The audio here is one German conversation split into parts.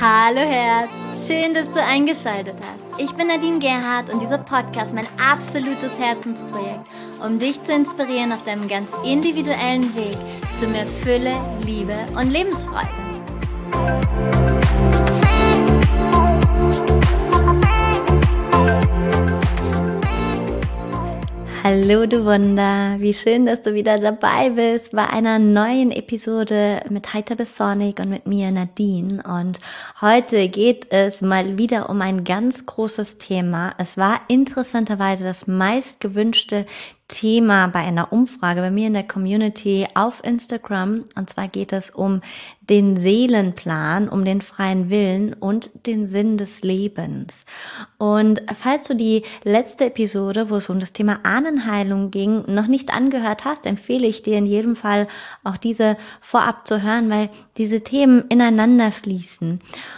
Hallo Herz, schön, dass du eingeschaltet hast. Ich bin Nadine Gerhardt und dieser Podcast ist mein absolutes Herzensprojekt, um dich zu inspirieren auf deinem ganz individuellen Weg zu mehr Fülle, Liebe und Lebensfreude. Hallo du Wunder, wie schön, dass du wieder dabei bist bei einer neuen Episode mit Heiter bis Sonic und mit mir Nadine. Und heute geht es mal wieder um ein ganz großes Thema. Es war interessanterweise das meistgewünschte Thema bei einer Umfrage bei mir in der Community auf Instagram. Und zwar geht es um den Seelenplan, um den freien Willen und den Sinn des Lebens. Und falls du die letzte Episode, wo es um das Thema Ahnenheilung ging, noch nicht angehört hast, empfehle ich dir in jedem Fall auch diese vorab zu hören, weil diese Themen ineinander fließen.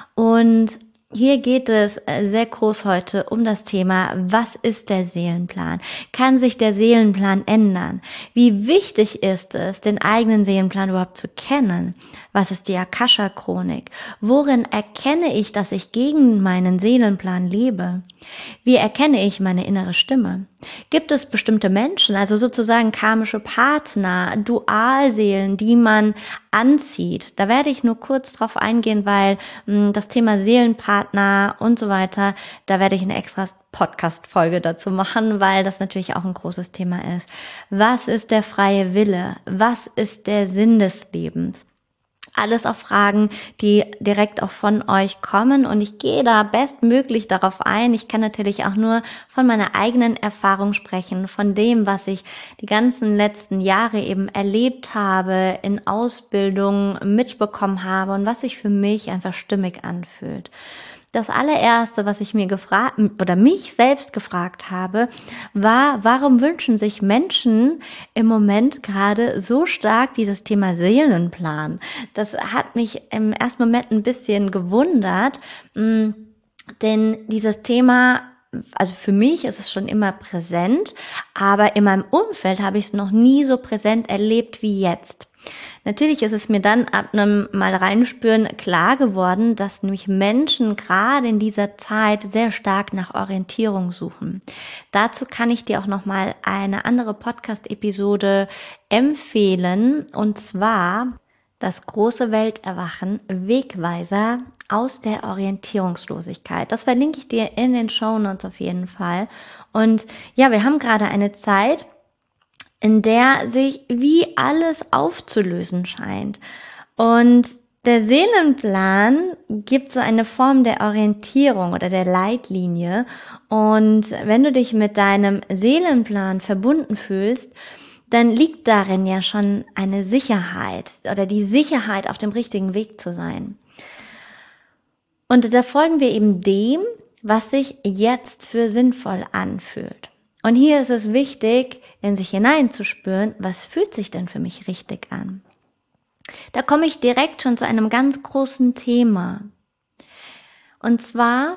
Und hier geht es sehr groß heute um das Thema, was ist der Seelenplan? Kann sich der Seelenplan ändern? Wie wichtig ist es, den eigenen Seelenplan überhaupt zu kennen? Was ist die Akasha-Chronik? Worin erkenne ich, dass ich gegen meinen Seelenplan lebe? Wie erkenne ich meine innere Stimme? Gibt es bestimmte Menschen, also sozusagen karmische Partner, Dualseelen, die man anzieht? Da werde ich nur kurz drauf eingehen, weil das Thema Seelenpartner und so weiter, da werde ich eine extra Podcast-Folge dazu machen, weil das natürlich auch ein großes Thema ist. Was ist der freie Wille? Was ist der Sinn des Lebens? Alles auch Fragen, die direkt auch von euch kommen, und ich gehe da bestmöglich darauf ein. Ich kann natürlich auch nur von meiner eigenen Erfahrung sprechen, von dem, was ich die ganzen letzten Jahre eben erlebt habe, in Ausbildung mitbekommen habe und was sich für mich einfach stimmig anfühlt. Das allererste, was ich mir mich selbst gefragt habe, war, warum wünschen sich Menschen im Moment gerade so stark dieses Thema Seelenplan? Das hat mich im ersten Moment ein bisschen gewundert, denn dieses Thema, also für mich ist es schon immer präsent, aber in meinem Umfeld habe ich es noch nie so präsent erlebt wie jetzt. Natürlich ist es mir dann ab einem Mal reinspüren klar geworden, dass nämlich Menschen gerade in dieser Zeit sehr stark nach Orientierung suchen. Dazu kann ich dir auch nochmal eine andere Podcast-Episode empfehlen, und zwar das große Welterwachen, Wegweiser aus der Orientierungslosigkeit. Das verlinke ich dir in den Shownotes auf jeden Fall. Und ja, wir haben gerade eine Zeit, in der sich wie alles aufzulösen scheint. Und der Seelenplan gibt so eine Form der Orientierung oder der Leitlinie. Und wenn du dich mit deinem Seelenplan verbunden fühlst, dann liegt darin ja schon eine Sicherheit oder die Sicherheit, auf dem richtigen Weg zu sein. Und da folgen wir eben dem, was sich jetzt für sinnvoll anfühlt. Und hier ist es wichtig, in sich hineinzuspüren, was fühlt sich denn für mich richtig an? Da komme ich direkt schon zu einem ganz großen Thema. Und zwar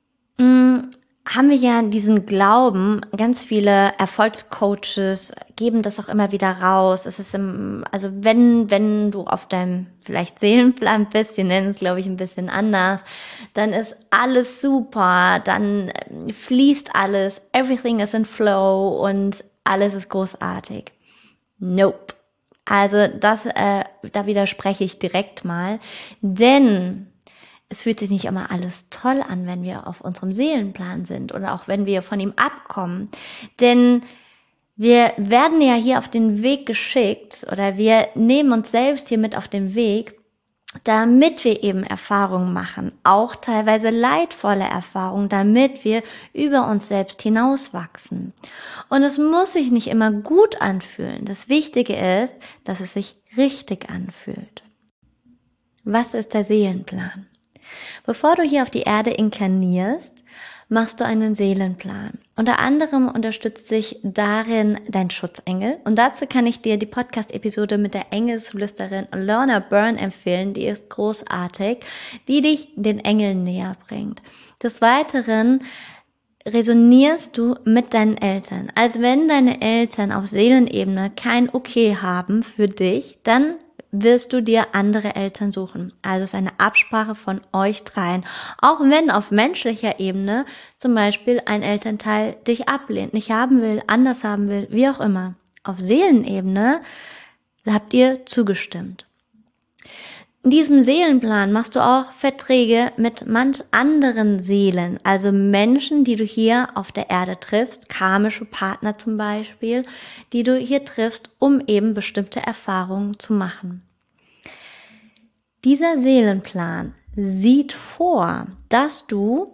haben wir ja diesen Glauben, ganz viele Erfolgscoaches geben das auch immer wieder raus. Es ist also wenn du auf deinem vielleicht Seelenplan bist, die nennen es glaube ich ein bisschen anders, dann ist alles super, dann fließt alles, everything is in flow und alles ist großartig. Nope. Also da widerspreche ich direkt mal, denn es fühlt sich nicht immer alles toll an, wenn wir auf unserem Seelenplan sind oder auch wenn wir von ihm abkommen. Denn wir werden ja hier auf den Weg geschickt oder wir nehmen uns selbst hier mit auf den Weg, damit wir eben Erfahrungen machen, auch teilweise leidvolle Erfahrungen, damit wir über uns selbst hinauswachsen. Und es muss sich nicht immer gut anfühlen. Das Wichtige ist, dass es sich richtig anfühlt. Was ist der Seelenplan? Bevor du hier auf die Erde inkarnierst, machst du einen Seelenplan. Unter anderem unterstützt sich darin dein Schutzengel. Und dazu kann ich dir die Podcast-Episode mit der Engelsflüsterin Lorna Byrne empfehlen. Die ist großartig, die dich den Engeln näher bringt. Des Weiteren resonierst du mit deinen Eltern. Also wenn deine Eltern auf Seelenebene kein Okay haben für dich, dann wirst du dir andere Eltern suchen. Also es ist eine Absprache von euch dreien. Auch wenn auf menschlicher Ebene zum Beispiel ein Elternteil dich ablehnt, nicht haben will, anders haben will, wie auch immer. Auf Seelenebene habt ihr zugestimmt. In diesem Seelenplan machst du auch Verträge mit manch anderen Seelen, also Menschen, die du hier auf der Erde triffst, karmische Partner zum Beispiel, die du hier triffst, um eben bestimmte Erfahrungen zu machen. Dieser Seelenplan sieht vor, dass du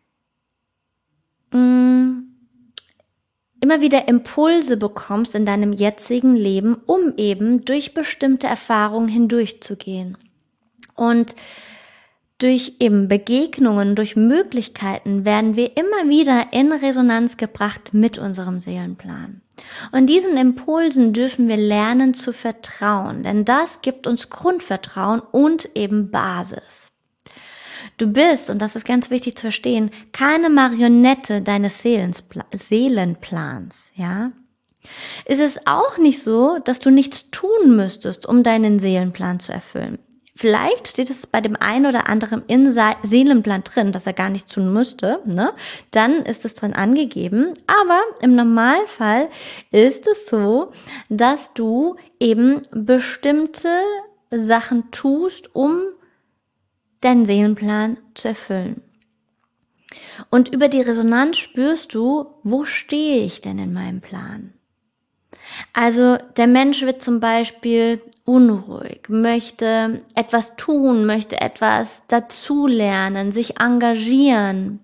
immer wieder Impulse bekommst in deinem jetzigen Leben, um eben durch bestimmte Erfahrungen hindurchzugehen. Und durch eben Begegnungen, durch Möglichkeiten werden wir immer wieder in Resonanz gebracht mit unserem Seelenplan. Und diesen Impulsen dürfen wir lernen zu vertrauen, denn das gibt uns Grundvertrauen und eben Basis. Du bist, und das ist ganz wichtig zu verstehen, keine Marionette deines Seelenplans, ja? Es ist auch nicht so, dass du nichts tun müsstest, um deinen Seelenplan zu erfüllen. Vielleicht steht es bei dem einen oder anderen im Seelenplan drin, dass er gar nichts tun müsste, ne? Dann ist es drin angegeben. Aber im Normalfall ist es so, dass du eben bestimmte Sachen tust, um deinen Seelenplan zu erfüllen. Und über die Resonanz spürst du, wo stehe ich denn in meinem Plan? Also der Mensch wird zum Beispiel unruhig, möchte etwas tun, möchte etwas dazulernen, sich engagieren.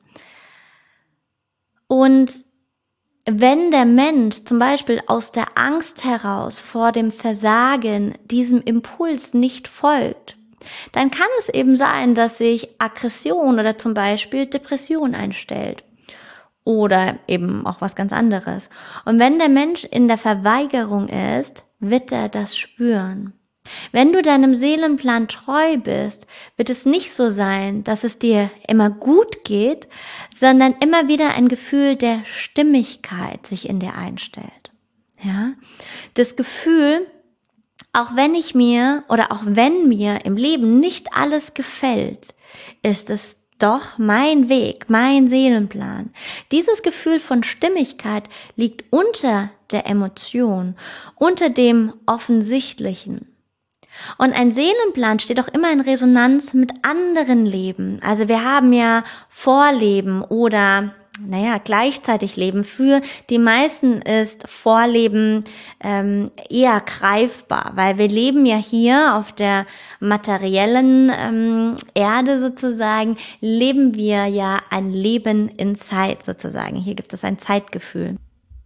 Und wenn der Mensch zum Beispiel aus der Angst heraus vor dem Versagen diesem Impuls nicht folgt, dann kann es eben sein, dass sich Aggression oder zum Beispiel Depression einstellt. Oder eben auch was ganz anderes. Und wenn der Mensch in der Verweigerung ist, wird er das spüren. Wenn du deinem Seelenplan treu bist, wird es nicht so sein, dass es dir immer gut geht, sondern immer wieder ein Gefühl der Stimmigkeit sich in dir einstellt. Ja? Das Gefühl, auch wenn mir im Leben nicht alles gefällt, ist es doch mein Weg, mein Seelenplan. Dieses Gefühl von Stimmigkeit liegt unter der Emotion, unter dem Offensichtlichen. Und ein Seelenplan steht auch immer in Resonanz mit anderen Leben. Also wir haben ja Vorleben oder gleichzeitig Leben. Für die meisten ist Vorleben eher greifbar, weil wir leben ja hier auf der materiellen Erde sozusagen, leben wir ja ein Leben in Zeit sozusagen. Hier gibt es ein Zeitgefühl.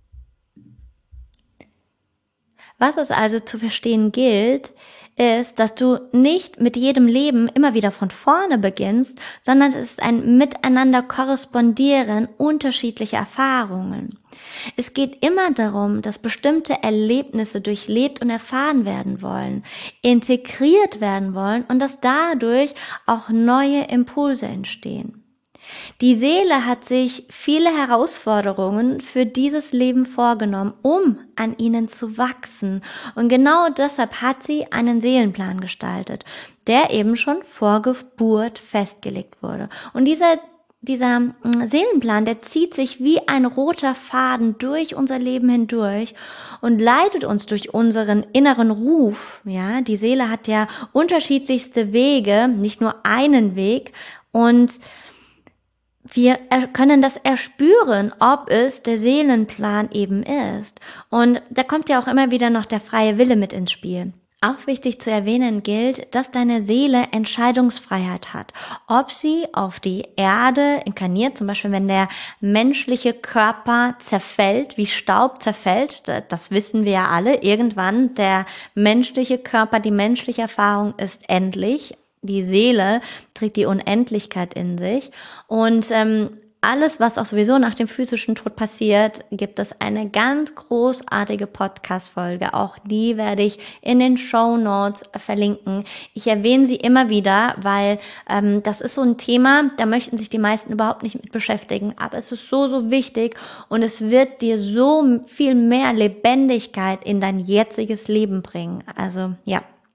Was es also zu verstehen gilt, ist, dass du nicht mit jedem Leben immer wieder von vorne beginnst, sondern es ist ein Miteinander korrespondieren unterschiedlicher Erfahrungen. Es geht immer darum, dass bestimmte Erlebnisse durchlebt und erfahren werden wollen, integriert werden wollen und dass dadurch auch neue Impulse entstehen. Die Seele hat sich viele Herausforderungen für dieses Leben vorgenommen, um an ihnen zu wachsen. Und genau deshalb hat sie einen Seelenplan gestaltet, der eben schon vor Geburt festgelegt wurde. Und dieser Seelenplan, der zieht sich wie ein roter Faden durch unser Leben hindurch und leitet uns durch unseren inneren Ruf. Ja, die Seele hat ja unterschiedlichste Wege, nicht nur einen Weg, und wir können das erspüren, ob es der Seelenplan eben ist. Und da kommt ja auch immer wieder noch der freie Wille mit ins Spiel. Auch wichtig zu erwähnen gilt, dass deine Seele Entscheidungsfreiheit hat. Ob sie auf die Erde inkarniert, zum Beispiel wenn der menschliche Körper zerfällt, wie Staub zerfällt, das wissen wir ja alle, irgendwann der menschliche Körper, die menschliche Erfahrung ist endlich. Die Seele trägt die Unendlichkeit in sich und alles, was auch sowieso nach dem physischen Tod passiert, gibt es eine ganz großartige Podcast-Folge. Auch die werde ich in den Shownotes verlinken. Ich erwähne sie immer wieder, weil das ist so ein Thema, da möchten sich die meisten überhaupt nicht mit beschäftigen. Aber es ist so, so wichtig und es wird dir so viel mehr Lebendigkeit in dein jetziges Leben bringen. Also ja.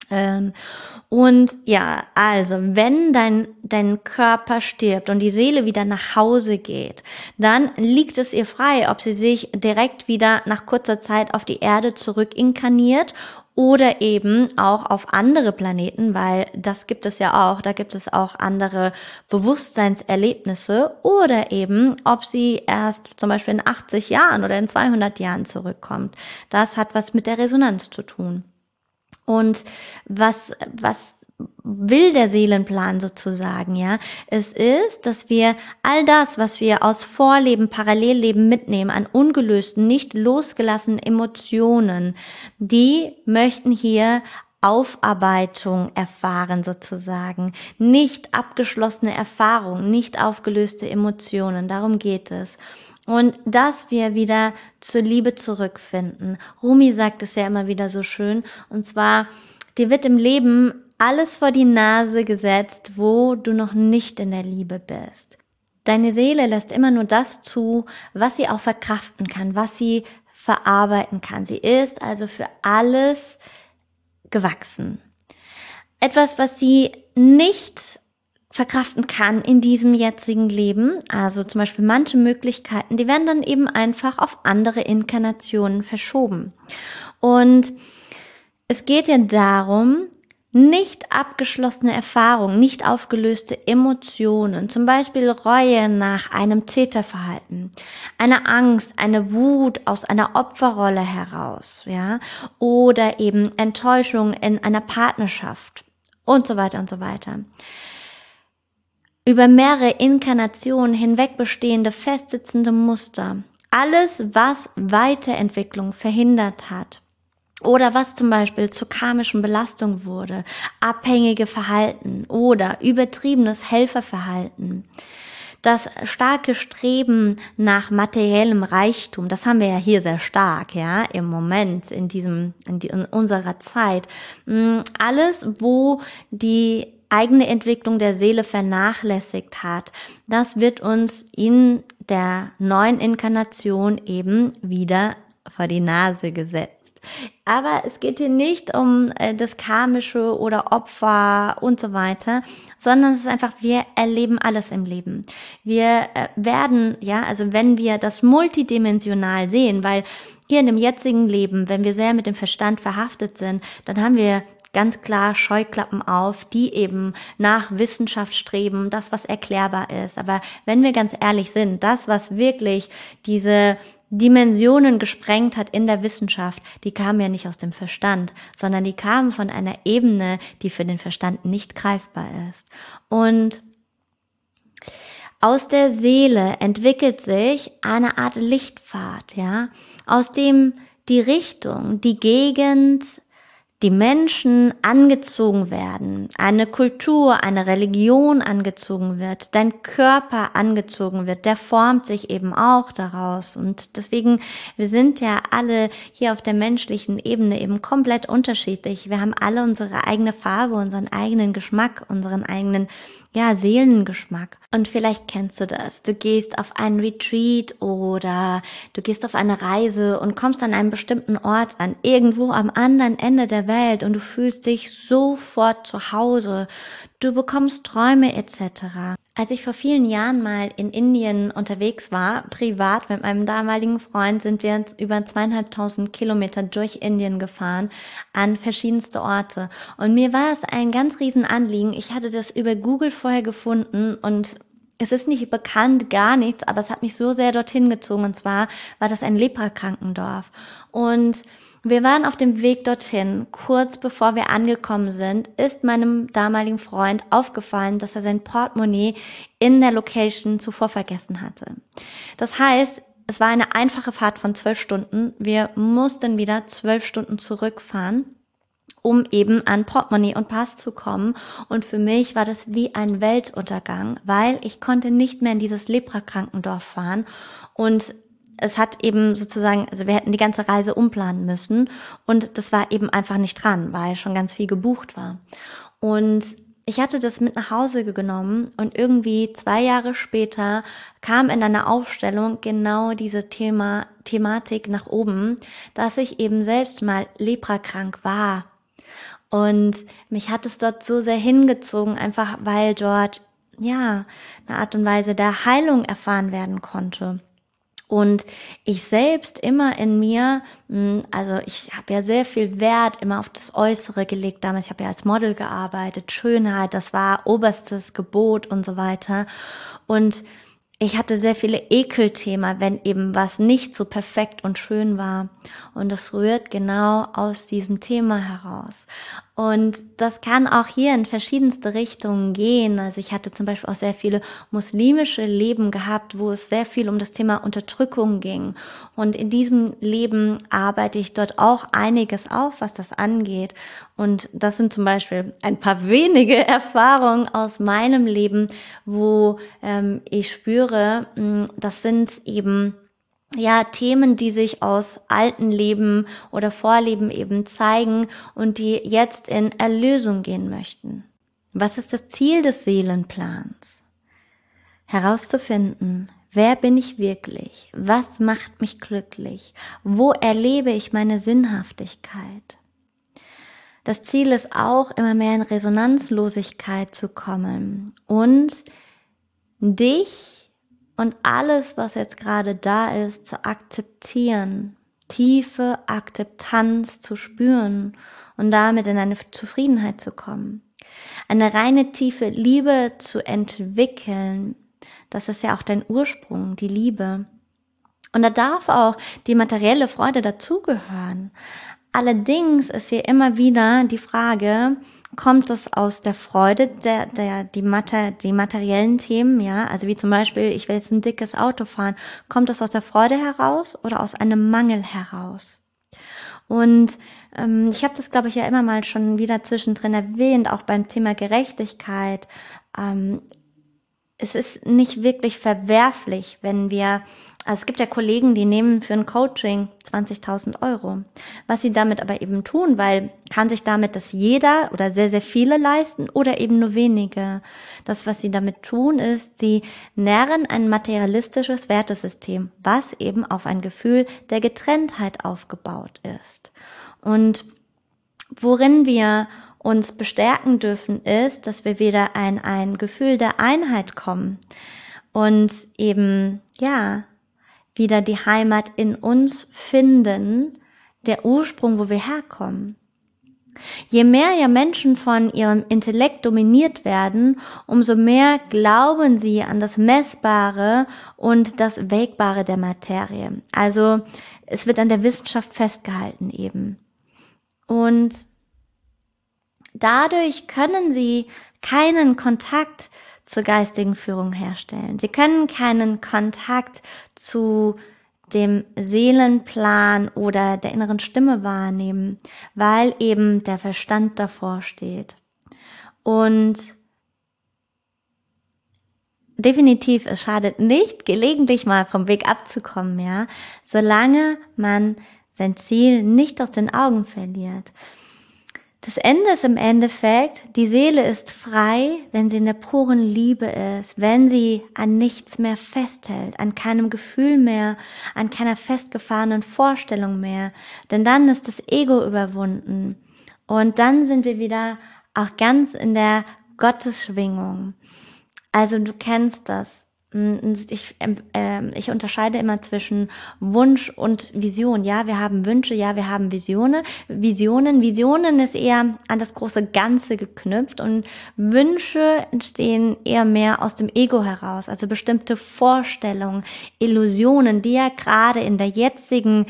Und ja, also wenn dein Körper stirbt und die Seele wieder nach Hause geht, dann liegt es ihr frei, ob sie sich direkt wieder nach kurzer Zeit auf die Erde zurück inkarniert oder eben auch auf andere Planeten, weil das gibt es ja auch, da gibt es auch andere Bewusstseinserlebnisse, oder eben, ob sie erst zum Beispiel in 80 Jahren oder in 200 Jahren zurückkommt. Das hat was mit der Resonanz zu tun. Und was will der Seelenplan sozusagen, ja? Es ist, dass wir all das, was wir aus Vorleben, Parallelleben mitnehmen, an ungelösten, nicht losgelassenen Emotionen, die möchten hier Aufarbeitung erfahren sozusagen, nicht abgeschlossene Erfahrungen, nicht aufgelöste Emotionen, darum geht es. Und dass wir wieder zur Liebe zurückfinden. Rumi sagt es ja immer wieder so schön, und zwar, dir wird im Leben alles vor die Nase gesetzt, wo du noch nicht in der Liebe bist. Deine Seele lässt immer nur das zu, was sie auch verkraften kann, was sie verarbeiten kann. Sie ist also für alles gewachsen. Etwas, was sie nicht verkraften kann in diesem jetzigen Leben, also zum Beispiel manche Möglichkeiten, die werden dann eben einfach auf andere Inkarnationen verschoben. Und es geht ja darum, nicht abgeschlossene Erfahrungen, nicht aufgelöste Emotionen, zum Beispiel Reue nach einem Täterverhalten, eine Angst, eine Wut aus einer Opferrolle heraus, ja, oder eben Enttäuschung in einer Partnerschaft und so weiter und so weiter. Über mehrere Inkarnationen hinweg bestehende festsitzende Muster, alles, was Weiterentwicklung verhindert hat oder was zum Beispiel zur karmischen Belastung wurde, abhängige Verhalten oder übertriebenes Helferverhalten, das starke Streben nach materiellem Reichtum, das haben wir ja hier sehr stark, ja, im Moment, in unserer Zeit. Alles, wo die eigene Entwicklung der Seele vernachlässigt hat, das wird uns in der neuen Inkarnation eben wieder vor die Nase gesetzt. Aber es geht hier nicht um das Karmische oder Opfer und so weiter, sondern es ist einfach, wir erleben alles im Leben. Wir werden, ja, also wenn wir das multidimensional sehen, weil hier in dem jetzigen Leben, wenn wir sehr mit dem Verstand verhaftet sind, dann haben wir ganz klar Scheuklappen auf, die eben nach Wissenschaft streben, das, was erklärbar ist. Aber wenn wir ganz ehrlich sind, das, was wirklich diese Dimensionen gesprengt hat in der Wissenschaft, die kamen ja nicht aus dem Verstand, sondern die kamen von einer Ebene, die für den Verstand nicht greifbar ist. Und aus der Seele entwickelt sich eine Art Lichtpfad, ja, aus dem die Richtung, die Gegend, die Menschen angezogen werden, eine Kultur, eine Religion angezogen wird, dein Körper angezogen wird, der formt sich eben auch daraus. Und deswegen, wir sind ja alle hier auf der menschlichen Ebene eben komplett unterschiedlich. Wir haben alle unsere eigene Farbe, unseren eigenen Geschmack, unseren eigenen, ja, Seelengeschmack. Und vielleicht kennst du das. Du gehst auf einen Retreat oder du gehst auf eine Reise und kommst an einem bestimmten Ort an, irgendwo am anderen Ende der Welt, und du fühlst dich sofort zu Hause. Du bekommst Träume etc. Als ich vor vielen Jahren mal in Indien unterwegs war, privat mit meinem damaligen Freund, sind wir über 2500 Kilometer durch Indien gefahren an verschiedenste Orte. Und mir war es ein ganz riesen Anliegen. Ich hatte das über Google vorher gefunden und es ist nicht bekannt, gar nichts, aber es hat mich so sehr dorthin gezogen. Und zwar war das ein Leprakrankendorf. Und wir waren auf dem Weg dorthin. Kurz bevor wir angekommen sind, ist meinem damaligen Freund aufgefallen, dass er sein Portemonnaie in der Location zuvor vergessen hatte. Das heißt, es war eine einfache Fahrt von 12 Stunden. Wir mussten wieder 12 Stunden zurückfahren, um eben an Portemonnaie und Pass zu kommen. Und für mich war das wie ein Weltuntergang, weil ich konnte nicht mehr in dieses Leprakrankendorf fahren. Und es hat eben sozusagen, also wir hätten die ganze Reise umplanen müssen. Und das war eben einfach nicht dran, weil schon ganz viel gebucht war. Und ich hatte das mit nach Hause genommen und irgendwie 2 Jahre später kam in einer Aufstellung genau diese Thematik nach oben, dass ich eben selbst mal leprakrank war. Und mich hat es dort so sehr hingezogen, einfach weil dort, ja, eine Art und Weise der Heilung erfahren werden konnte. Und ich selbst immer in mir, also ich habe ja sehr viel Wert immer auf das Äußere gelegt damals. Ich habe ja als Model gearbeitet, Schönheit, das war oberstes Gebot und so weiter. Und ich hatte sehr viele Ekelthema, wenn eben was nicht so perfekt und schön war. Und das rührt genau aus diesem Thema heraus. Und das kann auch hier in verschiedenste Richtungen gehen. Also ich hatte zum Beispiel auch sehr viele muslimische Leben gehabt, wo es sehr viel um das Thema Unterdrückung ging. Und in diesem Leben arbeite ich dort auch einiges auf, was das angeht. Und das sind zum Beispiel ein paar wenige Erfahrungen aus meinem Leben, wo ich spüre, das sind eben Themen, die sich aus alten Leben oder Vorleben eben zeigen und die jetzt in Erlösung gehen möchten. Was ist das Ziel des Seelenplans? Herauszufinden, wer bin ich wirklich? Was macht mich glücklich? Wo erlebe ich meine Sinnhaftigkeit? Das Ziel ist auch, immer mehr in Resonanzlosigkeit zu kommen und dich und alles, was jetzt gerade da ist, zu akzeptieren, tiefe Akzeptanz zu spüren und damit in eine Zufriedenheit zu kommen. Eine reine tiefe Liebe zu entwickeln, das ist ja auch dein Ursprung, die Liebe. Und da darf auch die materielle Freude dazugehören. Allerdings ist hier immer wieder die Frage, kommt es aus der Freude, die materiellen Themen, ja, also wie zum Beispiel, ich will jetzt ein dickes Auto fahren, kommt es aus der Freude heraus oder aus einem Mangel heraus? Und ich habe das, glaube ich, ja immer mal schon wieder zwischendrin erwähnt, auch beim Thema Gerechtigkeit. Es ist nicht wirklich verwerflich, wenn wir, also es gibt ja Kollegen, die nehmen für ein Coaching 20.000 Euro. Was sie damit aber eben tun, weil kann sich damit das jeder oder sehr, sehr viele leisten oder eben nur wenige. Das, was sie damit tun, ist, sie nähren ein materialistisches Wertesystem, was eben auf ein Gefühl der Getrenntheit aufgebaut ist. Und worin wir uns bestärken dürfen, ist, dass wir wieder in ein Gefühl der Einheit kommen und eben, wieder die Heimat in uns finden, der Ursprung, wo wir herkommen. Je mehr Menschen von ihrem Intellekt dominiert werden, umso mehr glauben sie an das Messbare und das Wägbare der Materie. Also es wird an der Wissenschaft festgehalten eben. Und dadurch können sie keinen Kontakt zur geistigen Führung herstellen. Sie können keinen Kontakt zu dem Seelenplan oder der inneren Stimme wahrnehmen, weil eben der Verstand davor steht. Und definitiv, es schadet nicht, gelegentlich mal vom Weg abzukommen, solange man sein Ziel nicht aus den Augen verliert. Das Ende ist im Endeffekt, die Seele ist frei, wenn sie in der puren Liebe ist, wenn sie an nichts mehr festhält, an keinem Gefühl mehr, an keiner festgefahrenen Vorstellung mehr. Denn dann ist das Ego überwunden. Und dann sind wir wieder auch ganz in der Gottesschwingung. Also du kennst das. Ich unterscheide immer zwischen Wunsch und Vision. Ja, wir haben Wünsche, ja, wir haben Visionen. Visionen ist eher an das große Ganze geknüpft und Wünsche entstehen eher mehr aus dem Ego heraus. Also bestimmte Vorstellungen, Illusionen, die ja gerade in der jetzigen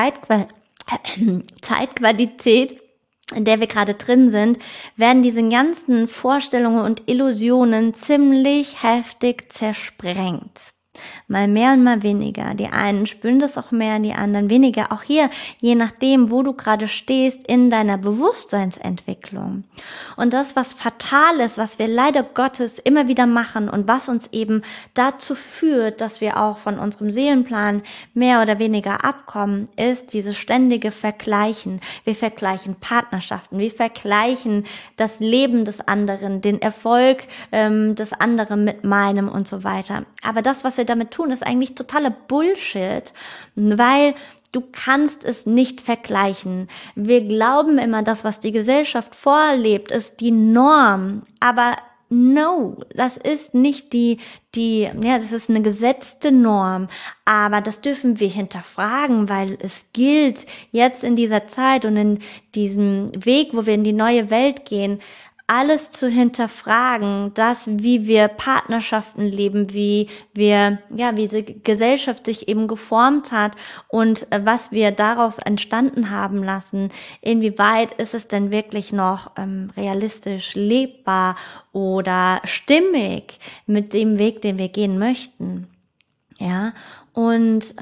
Zeitqualität, in der wir gerade drin sind, werden diese ganzen Vorstellungen und Illusionen ziemlich heftig zersprengt. Mal mehr und mal weniger. Die einen spüren das auch mehr, die anderen weniger. Auch hier, je nachdem, wo du gerade stehst in deiner Bewusstseinsentwicklung. Und das, was fatal ist, was wir leider Gottes immer wieder machen und was uns eben dazu führt, dass wir auch von unserem Seelenplan mehr oder weniger abkommen, ist dieses ständige Vergleichen. Wir vergleichen Partnerschaften, wir vergleichen das Leben des anderen, den Erfolg des anderen mit meinem und so weiter. Aber das, was wir wir damit tun, ist eigentlich totaler Bullshit, weil du kannst es nicht vergleichen. Wir glauben immer, das, was die Gesellschaft vorlebt, ist die Norm, aber no, das ist nicht das ist eine gesetzte Norm, aber das dürfen wir hinterfragen, weil es gilt jetzt in dieser Zeit und in diesem Weg, wo wir in die neue Welt gehen, alles zu hinterfragen, wie wir Partnerschaften leben, wie diese Gesellschaft sich eben geformt hat und was wir daraus entstanden haben lassen. Inwieweit ist es denn wirklich noch realistisch lebbar oder stimmig mit dem Weg, den wir gehen möchten? Ja, und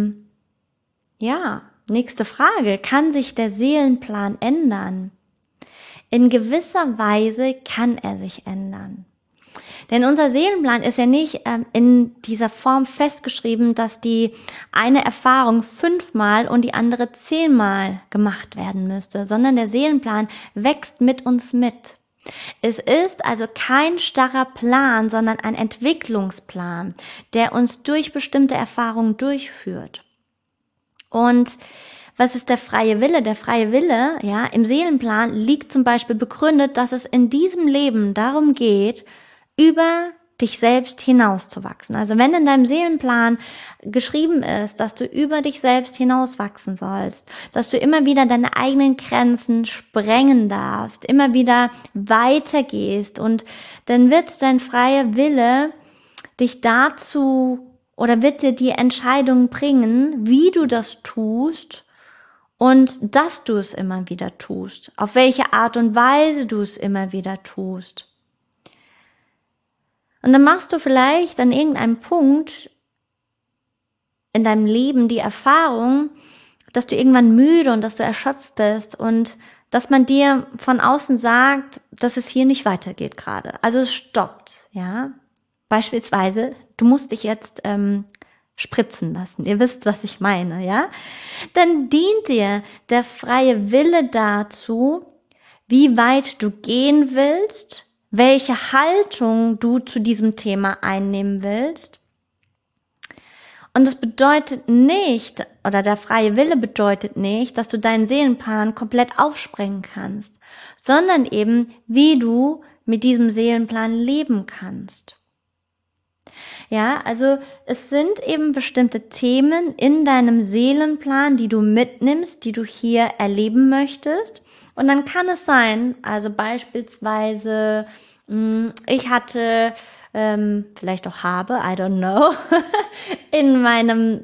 nächste Frage. Kann sich der Seelenplan ändern? In gewisser Weise kann er sich ändern. Denn unser Seelenplan ist ja nicht in dieser Form festgeschrieben, dass die eine Erfahrung 5-mal und die andere 10-mal gemacht werden müsste, sondern der Seelenplan wächst mit uns mit. Es ist also kein starrer Plan, sondern ein Entwicklungsplan, der uns durch bestimmte Erfahrungen durchführt. Und was ist der freie Wille? Der freie Wille, im Seelenplan liegt zum Beispiel begründet, dass es in diesem Leben darum geht, über dich selbst hinauszuwachsen. Also wenn in deinem Seelenplan geschrieben ist, dass du über dich selbst hinauswachsen sollst, dass du immer wieder deine eigenen Grenzen sprengen darfst, immer wieder weitergehst, und dann wird dein freier Wille dich dazu oder wird dir die Entscheidung bringen, wie du das tust, und dass du es immer wieder tust, auf welche Art und Weise du es immer wieder tust. Und dann machst du vielleicht an irgendeinem Punkt in deinem Leben die Erfahrung, dass du irgendwann müde und dass du erschöpft bist und dass man dir von außen sagt, dass es hier nicht weitergeht gerade. Also es stoppt, ja. Beispielsweise, du musst dich jetzt spritzen lassen. Ihr wisst, was ich meine, ja? Dann dient dir der freie Wille dazu, wie weit du gehen willst, welche Haltung du zu diesem Thema einnehmen willst. Und das bedeutet nicht, oder der freie Wille bedeutet nicht, dass du deinen Seelenplan komplett aufsprengen kannst, sondern eben, wie du mit diesem Seelenplan leben kannst. Ja, also es sind eben bestimmte Themen in deinem Seelenplan, die du mitnimmst, die du hier erleben möchtest. Und dann kann es sein, also beispielsweise, ich hatte, vielleicht auch habe, I don't know, in meiner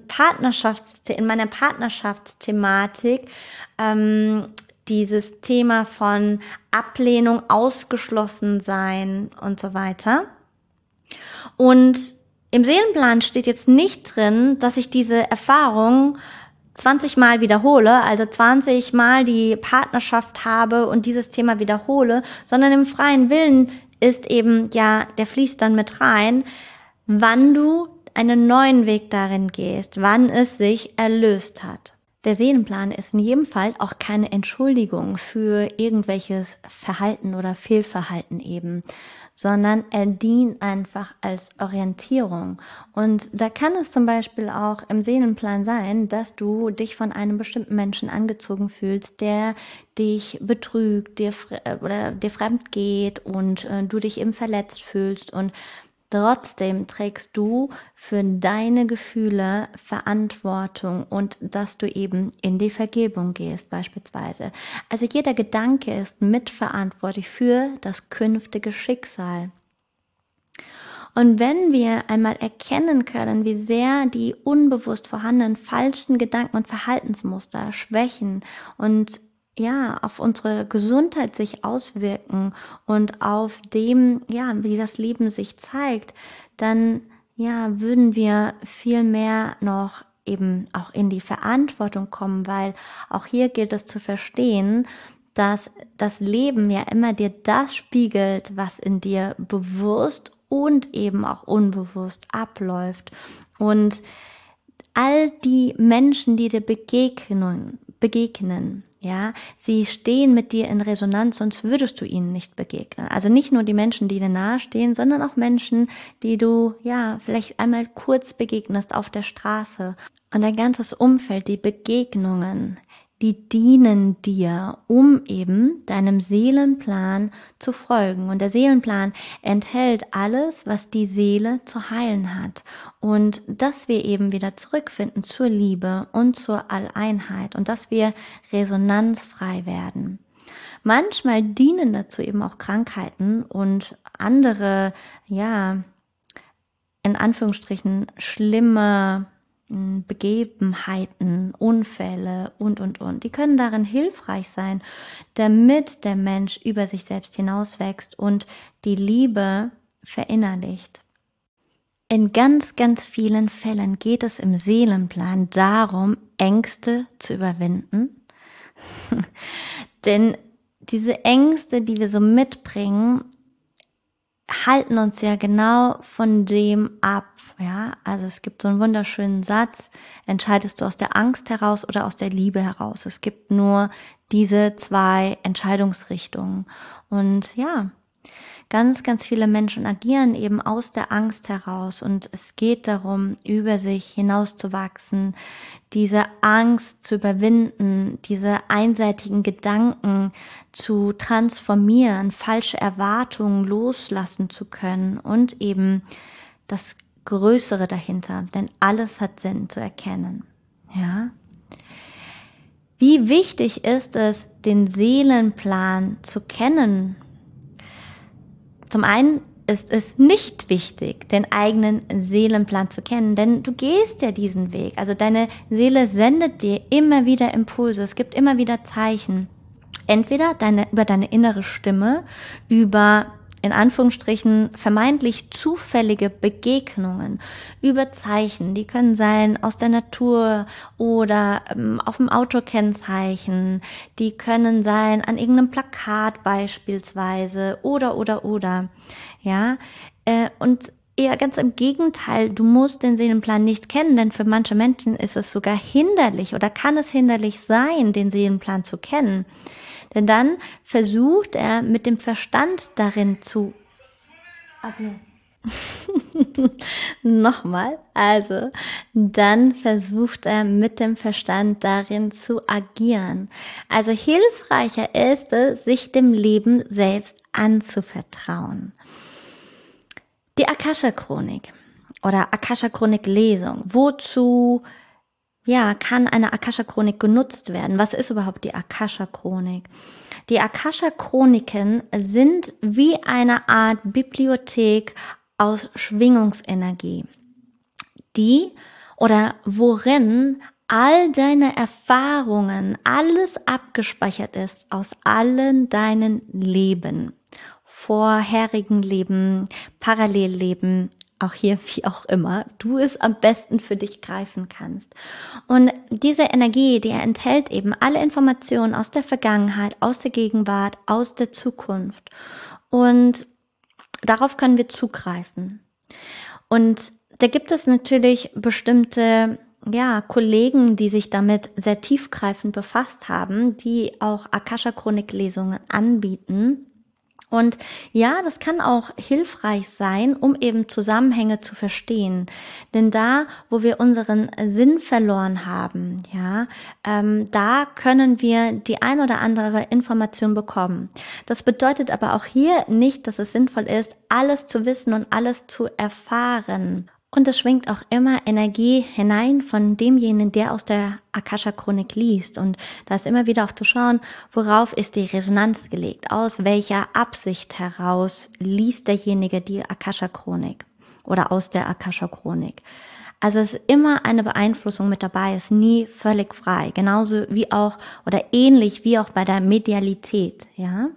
Partnerschaftsthematik, dieses Thema von Ablehnung, ausgeschlossen sein und so weiter. Und im Seelenplan steht jetzt nicht drin, dass ich diese Erfahrung 20 Mal wiederhole, also 20 Mal die Partnerschaft habe und dieses Thema wiederhole, sondern im freien Willen ist eben, der fließt dann mit rein, wann du einen neuen Weg darin gehst, wann es sich erlöst hat. Der Seelenplan ist in jedem Fall auch keine Entschuldigung für irgendwelches Verhalten oder Fehlverhalten eben, sondern er dient einfach als Orientierung. Und da kann es zum Beispiel auch im Seelenplan sein, dass du dich von einem bestimmten Menschen angezogen fühlst, der dich betrügt, dir fremd geht und du dich eben verletzt fühlst, und trotzdem trägst du für deine Gefühle Verantwortung und dass du eben in die Vergebung gehst beispielsweise. Also jeder Gedanke ist mitverantwortlich für das künftige Schicksal. Und wenn wir einmal erkennen können, wie sehr die unbewusst vorhandenen falschen Gedanken und Verhaltensmuster, Schwächen und auf unsere Gesundheit sich auswirken und auf dem, wie das Leben sich zeigt, dann, würden wir viel mehr noch eben auch in die Verantwortung kommen, weil auch hier gilt es zu verstehen, dass das Leben ja immer dir das spiegelt, was in dir bewusst und eben auch unbewusst abläuft. Und all die Menschen, die dir begegnen, Ja, sie stehen mit dir in Resonanz, sonst würdest du ihnen nicht begegnen. Also nicht nur die Menschen, die dir nahestehen, sondern auch Menschen, die du ja vielleicht einmal kurz begegnest auf der Straße. Und dein ganzes Umfeld, die Begegnungen, die dienen dir, um eben deinem Seelenplan zu folgen. Und der Seelenplan enthält alles, was die Seele zu heilen hat. Und dass wir eben wieder zurückfinden zur Liebe und zur Alleinheit und dass wir resonanzfrei werden. Manchmal dienen dazu eben auch Krankheiten und andere, ja, in Anführungsstrichen schlimme Begebenheiten, Unfälle und. Die können darin hilfreich sein, damit der Mensch über sich selbst hinauswächst und die Liebe verinnerlicht. In ganz, ganz vielen Fällen geht es im Seelenplan darum, Ängste zu überwinden. Denn diese Ängste, die wir so mitbringen, halten uns ja genau von dem ab. Ja, also es gibt so einen wunderschönen Satz: Entscheidest du aus der Angst heraus oder aus der Liebe heraus? Es gibt nur diese zwei Entscheidungsrichtungen. Und ja, ganz, ganz viele Menschen agieren eben aus der Angst heraus. Und es geht darum, über sich hinauszuwachsen, diese Angst zu überwinden, diese einseitigen Gedanken zu transformieren, falsche Erwartungen loslassen zu können und eben das Größere dahinter, denn alles hat Sinn zu erkennen. Ja? Wie wichtig ist es, den Seelenplan zu kennen? Zum einen ist es nicht wichtig, den eigenen Seelenplan zu kennen, denn du gehst ja diesen Weg. Also deine Seele sendet dir immer wieder Impulse, es gibt immer wieder Zeichen. Entweder über deine innere Stimme, über in Anführungsstrichen vermeintlich zufällige Begegnungen, über Zeichen, die können sein aus der Natur oder auf dem Autokennzeichen, die können sein an irgendeinem Plakat beispielsweise oder. Ja, und eher ganz im Gegenteil, du musst den Seelenplan nicht kennen, denn für manche Menschen ist es sogar hinderlich oder kann es hinderlich sein, den Seelenplan zu kennen. Denn dann versucht er mit dem Verstand darin zu Nochmal, also dann versucht er mit dem Verstand darin zu agieren. Also hilfreicher ist es, sich dem Leben selbst anzuvertrauen. Die Akasha-Chronik oder Akasha-Chronik-Lesung. Wozu kann eine Akasha-Chronik genutzt werden? Was ist überhaupt die Akasha-Chronik? Die Akasha-Chroniken sind wie eine Art Bibliothek aus Schwingungsenergie, worin all deine Erfahrungen, alles abgespeichert ist aus allen deinen Leben, vorherigen Leben, Parallelleben, auch hier wie auch immer, du es am besten für dich greifen kannst. Und diese Energie, die enthält eben alle Informationen aus der Vergangenheit, aus der Gegenwart, aus der Zukunft. Und darauf können wir zugreifen. Und da gibt es natürlich bestimmte Kollegen, die sich damit sehr tiefgreifend befasst haben, die auch Akasha-Chronik-Lesungen anbieten. Und ja, das kann auch hilfreich sein, um eben Zusammenhänge zu verstehen. Denn da, wo wir unseren Sinn verloren haben, da können wir die ein oder andere Information bekommen. Das bedeutet aber auch hier nicht, dass es sinnvoll ist, alles zu wissen und alles zu erfahren. Und es schwingt auch immer Energie hinein von demjenigen, der aus der Akasha-Chronik liest. Und da ist immer wieder auch zu schauen, worauf ist die Resonanz gelegt, aus welcher Absicht heraus liest derjenige die Akasha-Chronik oder aus der Akasha-Chronik. Also es ist immer eine Beeinflussung mit dabei, ist nie völlig frei. Genauso wie auch oder ähnlich wie auch bei der Medialität, ja.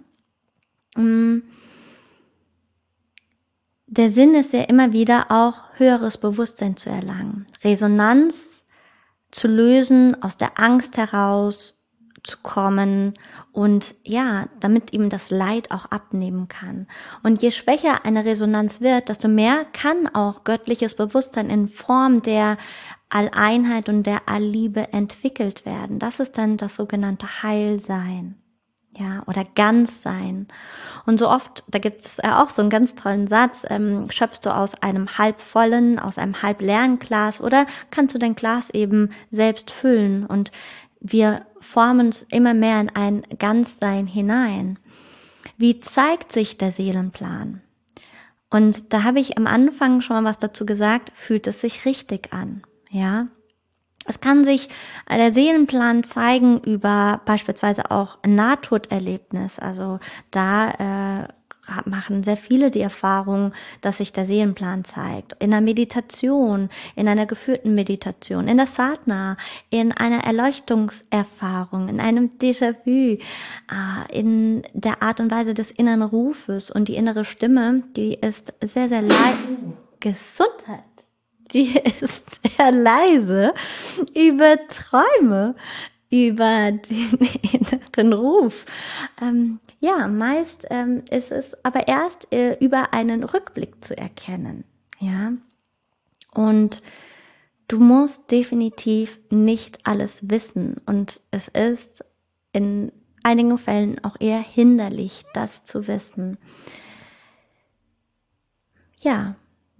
Der Sinn ist ja immer wieder auch höheres Bewusstsein zu erlangen, Resonanz zu lösen, aus der Angst heraus zu kommen und ja, damit ihm das Leid auch abnehmen kann. Und je schwächer eine Resonanz wird, desto mehr kann auch göttliches Bewusstsein in Form der Alleinheit und der Allliebe entwickelt werden. Das ist dann das sogenannte Heilsein. Ja, oder Ganzsein. Und so oft, da gibt es auch so einen ganz tollen Satz, schöpfst du aus einem halb vollen, aus einem halb leeren Glas oder kannst du dein Glas eben selbst füllen und wir formen uns immer mehr in ein Ganzsein hinein. Wie zeigt sich der Seelenplan? Und da habe ich am Anfang schon mal was dazu gesagt, fühlt es sich richtig an, ja? Es kann sich der Seelenplan zeigen über beispielsweise auch ein Nahtoderlebnis. Also da machen sehr viele die Erfahrung, dass sich der Seelenplan zeigt. In der Meditation, in einer geführten Meditation, in der Sadhana, in einer Erleuchtungserfahrung, in einem Déjà-vu, in der Art und Weise des inneren Rufes. Und die innere Stimme, die ist sehr, sehr Gesundheit. Die ist sehr leise über Träume, über den inneren Ruf. Ja, meist ist es aber erst über einen Rückblick zu erkennen. Ja, und du musst definitiv nicht alles wissen. Und es ist in einigen Fällen auch eher hinderlich, das zu wissen. Ja.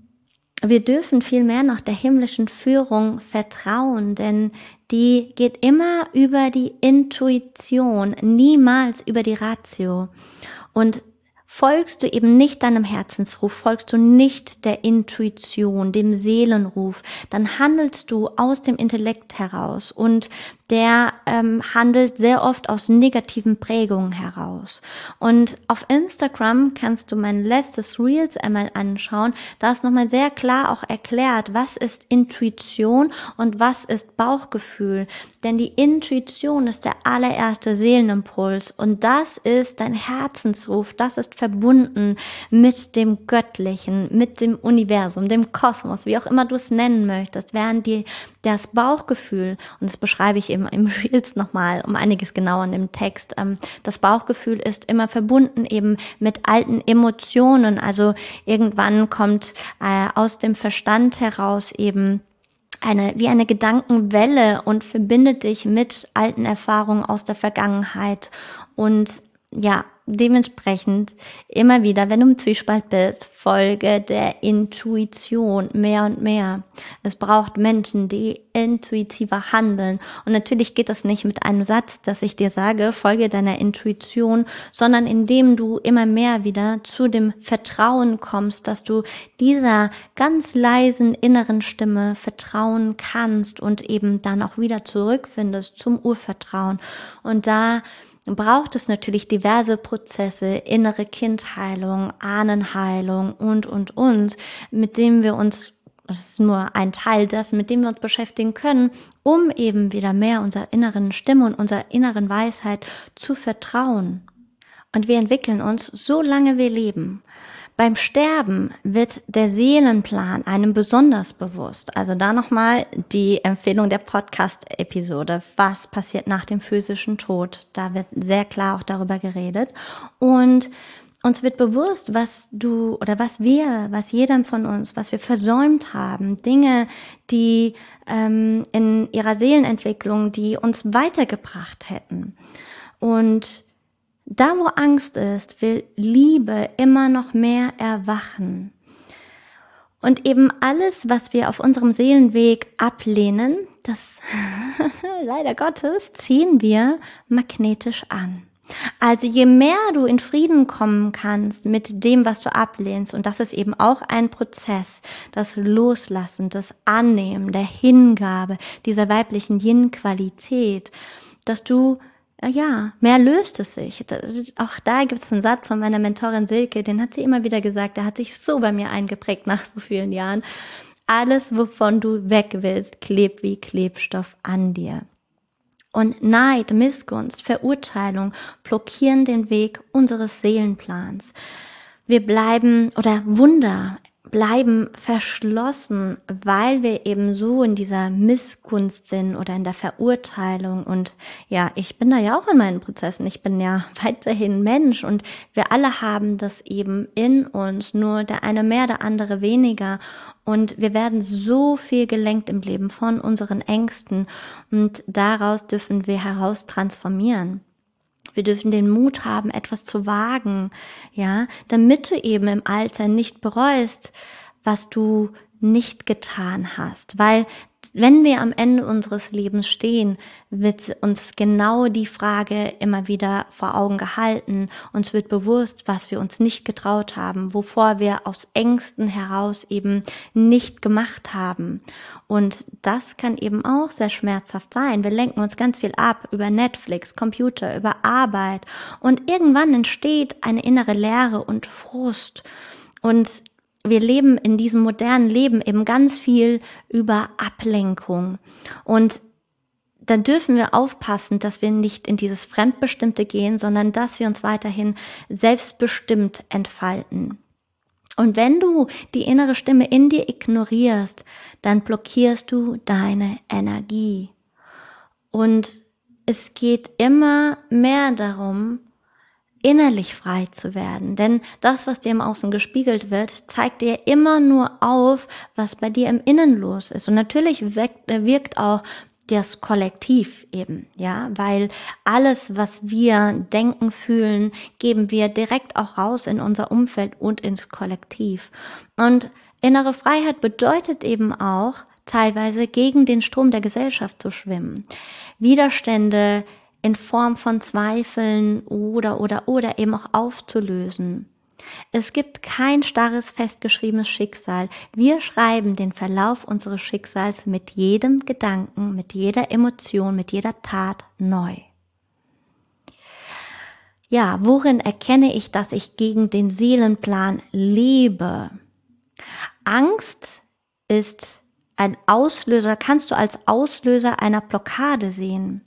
Wir dürfen vielmehr noch der himmlischen Führung vertrauen, denn die geht immer über die Intuition, niemals über die Ratio. Und folgst du eben nicht deinem Herzensruf, folgst du nicht der Intuition, dem Seelenruf, dann handelst du aus dem Intellekt heraus und der handelt sehr oft aus negativen Prägungen heraus. Und auf Instagram kannst du mein letztes Reels einmal anschauen. Da ist nochmal sehr klar auch erklärt, was ist Intuition und was ist Bauchgefühl. Denn die Intuition ist der allererste Seelenimpuls und das ist dein Herzensruf. Das ist verbunden mit dem Göttlichen, mit dem Universum, dem Kosmos, wie auch immer du es nennen möchtest, während das Bauchgefühl, und das beschreibe ich eben im Reels nochmal um einiges genauer in dem Text, das Bauchgefühl ist immer verbunden eben mit alten Emotionen, also irgendwann kommt aus dem Verstand heraus eben wie eine Gedankenwelle und verbindet dich mit alten Erfahrungen aus der Vergangenheit und ja, dementsprechend immer wieder, wenn du im Zwiespalt bist, folge der Intuition mehr und mehr. Es braucht Menschen, die intuitiver handeln. Und natürlich geht das nicht mit einem Satz, dass ich dir sage, folge deiner Intuition, sondern indem du immer mehr wieder zu dem Vertrauen kommst, dass du dieser ganz leisen inneren Stimme vertrauen kannst und eben dann auch wieder zurückfindest zum Urvertrauen. Und da braucht es natürlich diverse Prozesse, innere Kindheilung, Ahnenheilung und, mit denen wir uns, das ist nur ein Teil dessen, mit dem wir uns beschäftigen können, um eben wieder mehr unserer inneren Stimme und unserer inneren Weisheit zu vertrauen. Und wir entwickeln uns, solange wir leben. Beim Sterben wird der Seelenplan einem besonders bewusst. Also da nochmal die Empfehlung der Podcast-Episode. Was passiert nach dem physischen Tod? Da wird sehr klar auch darüber geredet. Und uns wird bewusst, was jeder von uns, was wir versäumt haben. Dinge, die in ihrer Seelenentwicklung, die uns weitergebracht hätten. Und da, wo Angst ist, will Liebe immer noch mehr erwachen. Und eben alles, was wir auf unserem Seelenweg ablehnen, das leider Gottes ziehen wir magnetisch an. Also je mehr du in Frieden kommen kannst mit dem, was du ablehnst, und das ist eben auch ein Prozess, das Loslassen, das Annehmen, der Hingabe dieser weiblichen Yin-Qualität, dass du mehr löst es sich. Auch da gibt es einen Satz von meiner Mentorin Silke, den hat sie immer wieder gesagt, der hat sich so bei mir eingeprägt nach so vielen Jahren. Alles, wovon du weg willst, klebt wie Klebstoff an dir. Und Neid, Missgunst, Verurteilung blockieren den Weg unseres Seelenplans. Wir bleiben, oder Wunder bleiben verschlossen, weil wir eben so in dieser Missgunst sind oder in der Verurteilung. Und ja, ich bin da ja auch in meinen Prozessen. Ich bin ja weiterhin Mensch und wir alle haben das eben in uns, nur der eine mehr, der andere weniger. Und wir werden so viel gelenkt im Leben von unseren Ängsten und daraus dürfen wir heraus transformieren. Wir dürfen den Mut haben, etwas zu wagen, ja, damit du eben im Alter nicht bereust, was du nicht getan hast. Weil wenn wir am Ende unseres Lebens stehen, wird uns genau die Frage immer wieder vor Augen gehalten. Uns wird bewusst, was wir uns nicht getraut haben, wovor wir aus Ängsten heraus eben nicht gemacht haben. Und das kann eben auch sehr schmerzhaft sein. Wir lenken uns ganz viel ab über Netflix, Computer, über Arbeit. Und irgendwann entsteht eine innere Leere und Frust. Und wir leben in diesem modernen Leben eben ganz viel über Ablenkung. Und dann dürfen wir aufpassen, dass wir nicht in dieses Fremdbestimmte gehen, sondern dass wir uns weiterhin selbstbestimmt entfalten. Und wenn du die innere Stimme in dir ignorierst, dann blockierst du deine Energie. Und es geht immer mehr darum, innerlich frei zu werden. Denn das, was dir im Außen gespiegelt wird, zeigt dir immer nur auf, was bei dir im Innen los ist. Und natürlich wirkt auch das Kollektiv eben, ja, weil alles, was wir denken, fühlen, geben wir direkt auch raus in unser Umfeld und ins Kollektiv. Und innere Freiheit bedeutet eben auch, teilweise gegen den Strom der Gesellschaft zu schwimmen. Widerstände in Form von Zweifeln oder eben auch aufzulösen. Es gibt kein starres, festgeschriebenes Schicksal. Wir schreiben den Verlauf unseres Schicksals mit jedem Gedanken, mit jeder Emotion, mit jeder Tat neu. Ja, worin erkenne ich, dass ich gegen den Seelenplan lebe? Angst ist ein Auslöser, kannst du als Auslöser einer Blockade sehen.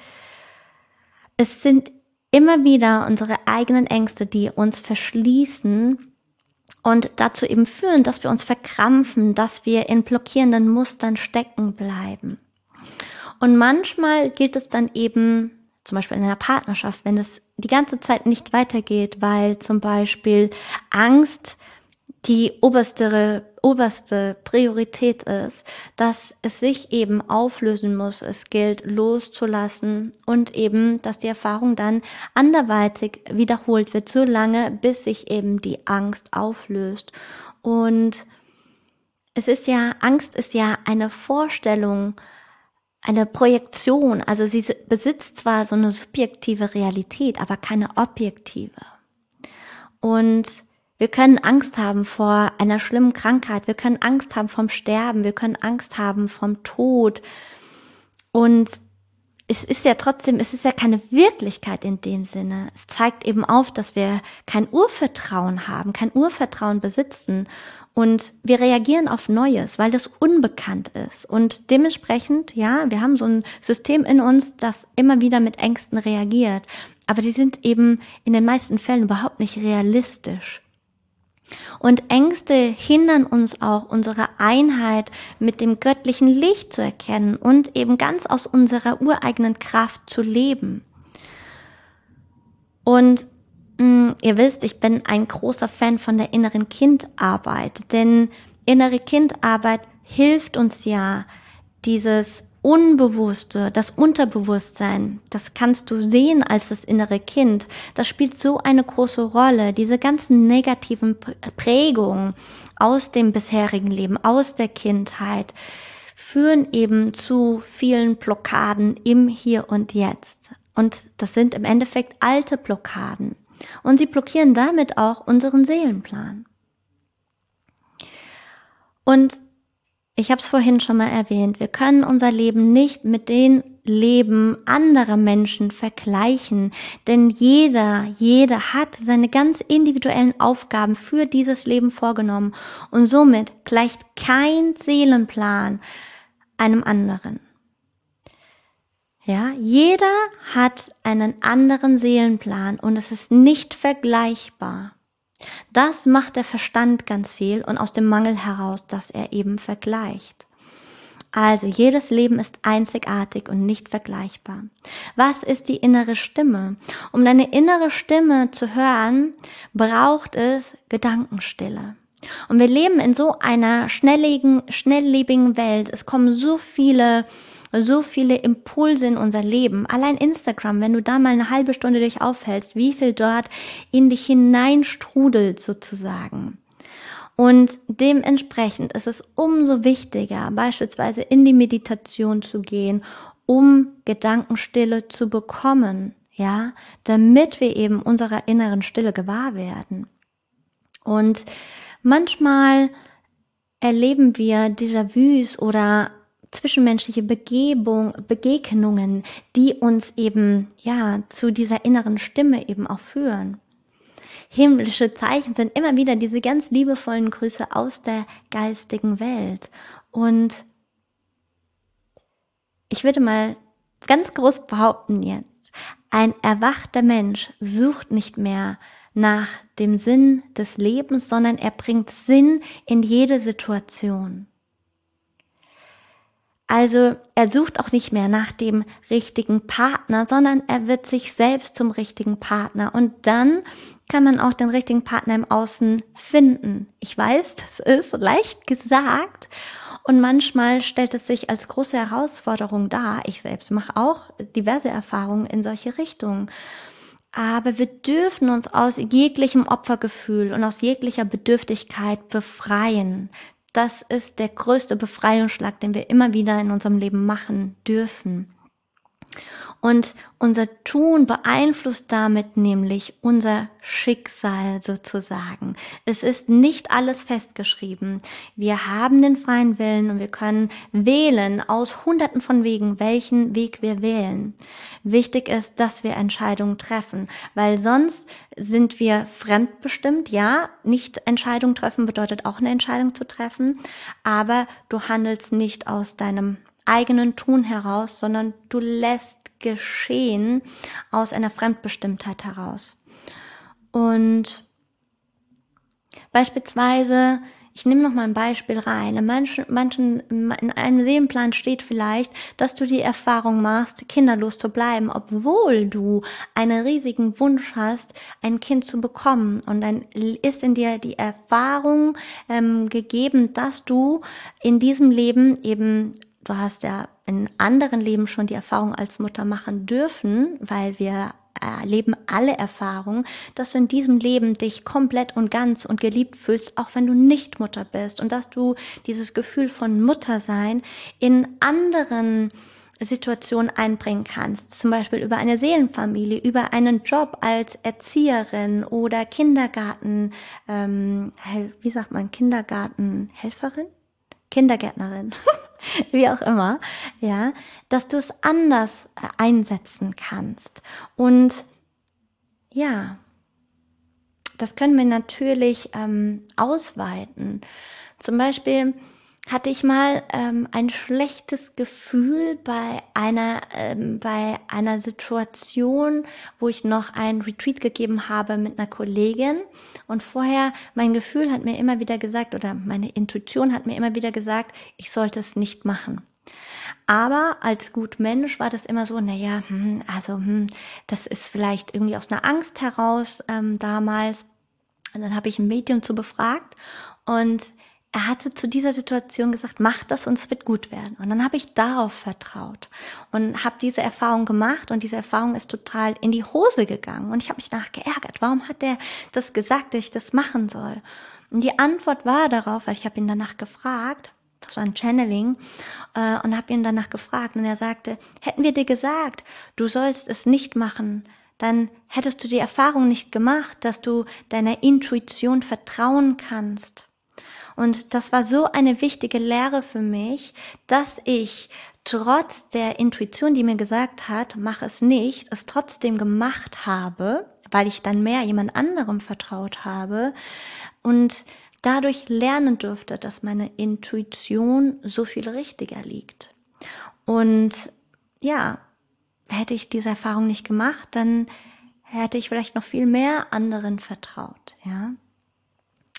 Es sind immer wieder unsere eigenen Ängste, die uns verschließen und dazu eben führen, dass wir uns verkrampfen, dass wir in blockierenden Mustern stecken bleiben. Und manchmal gilt es dann eben, zum Beispiel in einer Partnerschaft, wenn es die ganze Zeit nicht weitergeht, weil zum Beispiel Angst die oberste Priorität ist, dass es sich eben auflösen muss. Es gilt loszulassen und eben, dass die Erfahrung dann anderweitig wiederholt wird, so lange, bis sich eben die Angst auflöst. Und Angst ist ja eine Vorstellung, eine Projektion. Also sie besitzt zwar so eine subjektive Realität, aber keine objektive. Und wir können Angst haben vor einer schlimmen Krankheit, wir können Angst haben vom Sterben, wir können Angst haben vom Tod. Und es ist ja keine Wirklichkeit in dem Sinne. Es zeigt eben auf, dass wir kein Urvertrauen haben, kein Urvertrauen besitzen. Und wir reagieren auf Neues, weil das unbekannt ist. Und dementsprechend, ja, wir haben so ein System in uns, das immer wieder mit Ängsten reagiert. Aber die sind eben in den meisten Fällen überhaupt nicht realistisch. Und Ängste hindern uns auch, unsere Einheit mit dem göttlichen Licht zu erkennen und eben ganz aus unserer ureigenen Kraft zu leben. Und ihr wisst, ich bin ein großer Fan von der inneren Kindarbeit, denn innere Kindarbeit hilft uns ja, dieses Unbewusste, das Unterbewusstsein, das kannst du sehen als das innere Kind. Das spielt so eine große Rolle. Diese ganzen negativen Prägungen aus dem bisherigen Leben, aus der Kindheit, führen eben zu vielen Blockaden im Hier und Jetzt. Und das sind im Endeffekt alte Blockaden. Und sie blockieren damit auch unseren Seelenplan. Und ich habe es vorhin schon mal erwähnt, wir können unser Leben nicht mit den Leben anderer Menschen vergleichen, denn jeder hat seine ganz individuellen Aufgaben für dieses Leben vorgenommen und somit gleicht kein Seelenplan einem anderen. Ja, jeder hat einen anderen Seelenplan und es ist nicht vergleichbar. Das macht der Verstand ganz viel und aus dem Mangel heraus, dass er eben vergleicht. Also jedes Leben ist einzigartig und nicht vergleichbar. Was ist die innere Stimme? Um deine innere Stimme zu hören, braucht es Gedankenstille. Und wir leben in so einer schnelllebigen Welt. Es kommen so viele Impulse in unser Leben. Allein Instagram, wenn du da mal eine halbe Stunde dich aufhältst, wie viel dort in dich hineinstrudelt sozusagen. Und dementsprechend ist es umso wichtiger, beispielsweise in die Meditation zu gehen, um Gedankenstille zu bekommen, ja, damit wir eben unserer inneren Stille gewahr werden. Und manchmal erleben wir Déjà-vus oder zwischenmenschliche Begegnungen, die uns eben, ja, zu dieser inneren Stimme eben auch führen. Himmlische Zeichen sind immer wieder diese ganz liebevollen Grüße aus der geistigen Welt. Und ich würde mal ganz groß behaupten jetzt, ein erwachter Mensch sucht nicht mehr nach dem Sinn des Lebens, sondern er bringt Sinn in jede Situation. Also er sucht auch nicht mehr nach dem richtigen Partner, sondern er wird sich selbst zum richtigen Partner. Und dann kann man auch den richtigen Partner im Außen finden. Ich weiß, das ist leicht gesagt und manchmal stellt es sich als große Herausforderung dar. Ich selbst mache auch diverse Erfahrungen in solche Richtungen. Aber wir dürfen uns aus jeglichem Opfergefühl und aus jeglicher Bedürftigkeit befreien. Das ist der größte Befreiungsschlag, den wir immer wieder in unserem Leben machen dürfen. Und unser Tun beeinflusst damit nämlich unser Schicksal sozusagen. Es ist nicht alles festgeschrieben. Wir haben den freien Willen und wir können wählen aus hunderten von Wegen, welchen Weg wir wählen. Wichtig ist, dass wir Entscheidungen treffen, weil sonst sind wir fremdbestimmt. Ja, nicht Entscheidungen treffen bedeutet auch eine Entscheidung zu treffen, aber du handelst nicht aus deinem eigenen Tun heraus, sondern du lässt geschehen aus einer Fremdbestimmtheit heraus. Und beispielsweise, ich nehme noch mal ein Beispiel rein, in einem Seelenplan steht vielleicht, dass du die Erfahrung machst, kinderlos zu bleiben, obwohl du einen riesigen Wunsch hast, ein Kind zu bekommen. Und dann ist in dir die Erfahrung gegeben, dass du in diesem Leben eben, du hast ja in anderen Leben schon die Erfahrung als Mutter machen dürfen, weil wir erleben alle Erfahrungen, dass du in diesem Leben dich komplett und ganz und geliebt fühlst, auch wenn du nicht Mutter bist. Und dass du dieses Gefühl von Muttersein in anderen Situationen einbringen kannst. Zum Beispiel über eine Seelenfamilie, über einen Job als Erzieherin oder Kindergartenhelferin? Kindergärtnerin, wie auch immer, ja, dass du es anders einsetzen kannst. Und ja, das können wir natürlich ausweiten. Zum Beispiel hatte ich mal ein schlechtes Gefühl bei einer Situation, wo ich noch ein Retreat gegeben habe mit einer Kollegin. Und vorher, mein Gefühl hat mir immer wieder gesagt, oder meine Intuition hat mir immer wieder gesagt, ich sollte es nicht machen. Aber als Gutmensch war das immer so, das ist vielleicht irgendwie aus einer Angst heraus damals. Und dann habe ich ein Medium zu befragt und er hatte zu dieser Situation gesagt, mach das und es wird gut werden. Und dann habe ich darauf vertraut und habe diese Erfahrung gemacht und diese Erfahrung ist total in die Hose gegangen. Und ich habe mich danach geärgert. Warum hat er das gesagt, dass ich das machen soll? Und die Antwort war darauf, weil ich habe ihn danach gefragt, das war ein Channeling, und habe ihn danach gefragt und er sagte, hätten wir dir gesagt, du sollst es nicht machen, dann hättest du die Erfahrung nicht gemacht, dass du deiner Intuition vertrauen kannst. Und das war so eine wichtige Lehre für mich, dass ich trotz der Intuition, die mir gesagt hat, mach es nicht, es trotzdem gemacht habe, weil ich dann mehr jemand anderem vertraut habe und dadurch lernen durfte, dass meine Intuition so viel richtiger liegt. Und ja, hätte ich diese Erfahrung nicht gemacht, dann hätte ich vielleicht noch viel mehr anderen vertraut, ja.